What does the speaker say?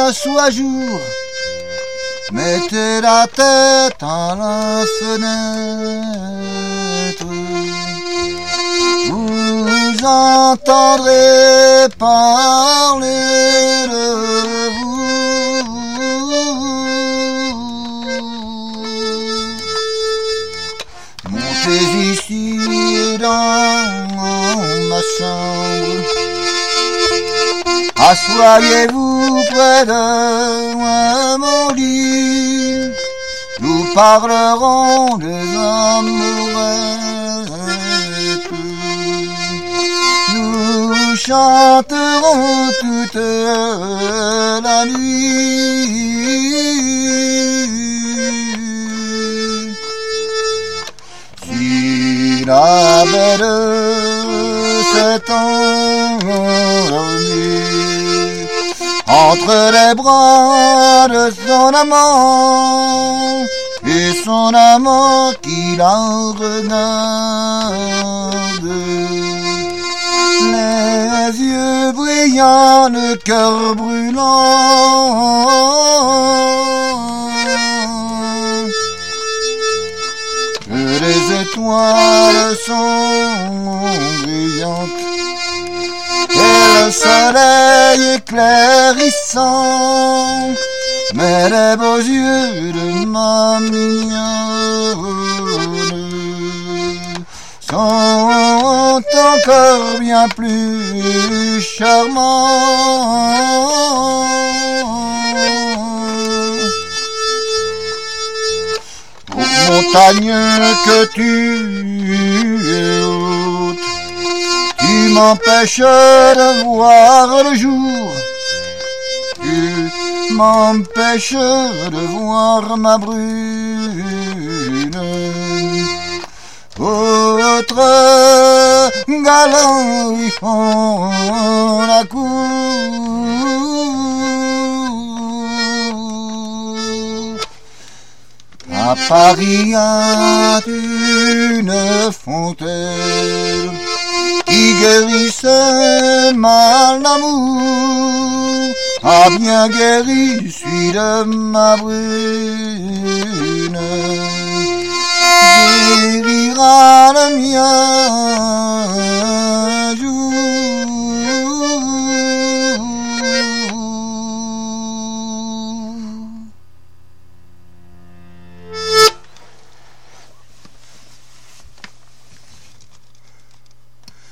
soit jour, mettez la tête à la fenêtre. Vous entendrez parler de vous. Montez ici dans ma chambre, assoyez-vous près de mon lit, nous parlerons des amourettes, nous chanterons toute la nuit. Si la belle s'est endormie entre les bras de son amant, et son amant qui la regarde, les yeux brillants, le cœur brûlant, que les étoiles sont brillantes et le soleil éclairissant, mais les beaux yeux de ma mignonne sont encore bien plus charmants. Montagne que tu es haute, tu m'empêches de voir le jour, tu m'empêches de voir ma brune. Autres galants y font la cour. À Paris y a une fontaine qui guérit ce mal d'amour, a bien guéri celui de ma brune, guérira le mien.